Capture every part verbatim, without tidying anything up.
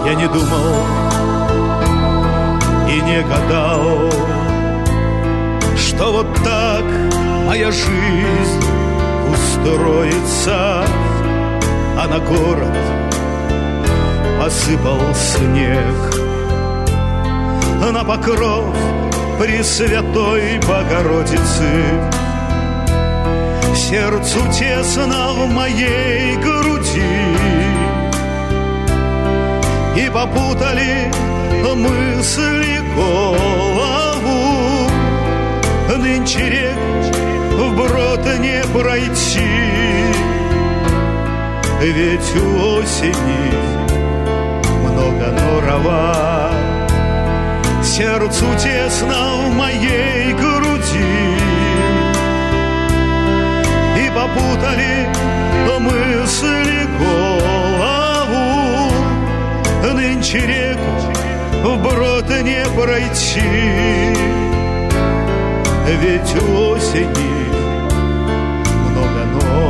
Я не думал и не гадал, что вот так моя жизнь устроится, а на город посыпал снег. На покров Пресвятой Богородицы сердцу тесно в моей груди, и попутали мысли голову. Нынче рек вброд не пройти, ведь у осени много норова. Сердцу тесно в моей груди, и попутали мысли голову. Нынче реку вброд не пройти, ведь у осени много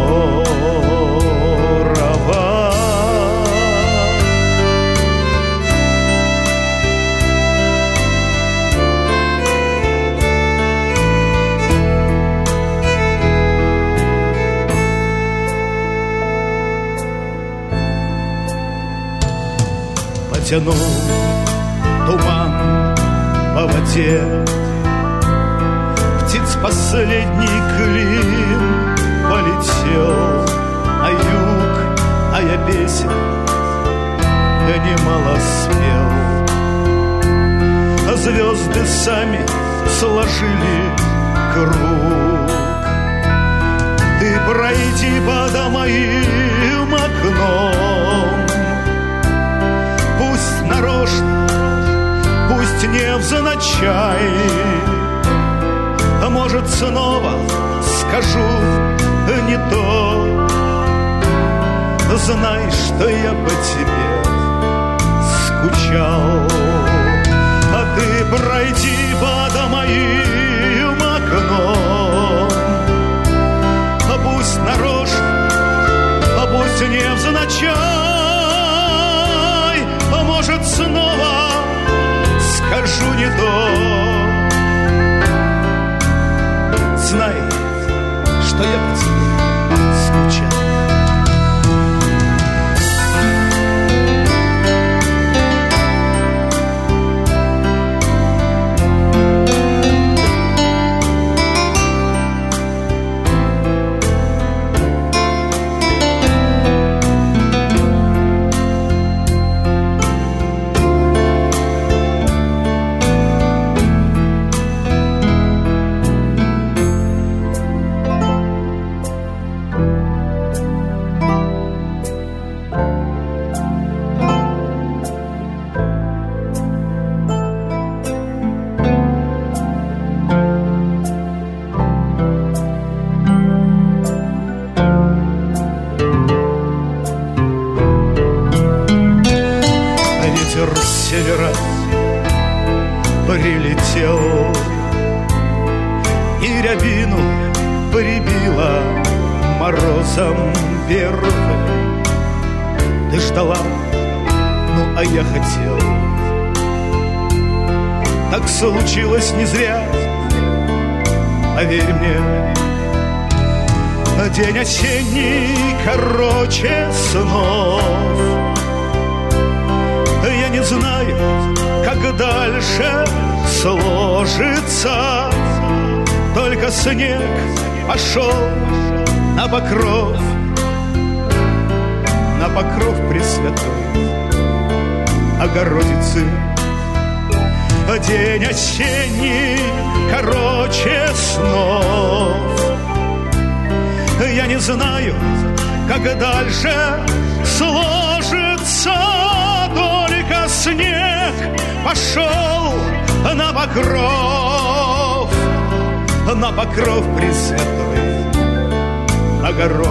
норова. Потянул туман по воде, птиц последний клин полетел на юг, а я песен да немало спел. А звезды сами сложили круг. Ты пройди под моим окном, пусть нарочно, пусть невзначай, а может снова скажу не то. Знай, что я по тебе скучал. А ты пройди под моим окном, а пусть нарочно, а пусть невзначай, а может снова скажу не то. Знай, что я по тебе скучал. Севера прилетел, и рябину прибило морозом первым. Ты ждала, ну а я хотел. Так случилось не зря, поверь мне. День осенний короче снов. Я не знаю, как дальше сложится, только снег пошел на покров, на покров Пресвятой Богородицы. День осенний короче снов. Я не знаю, как дальше сложится, только снег пошел на покров, на покров Пресвятой Богородицы.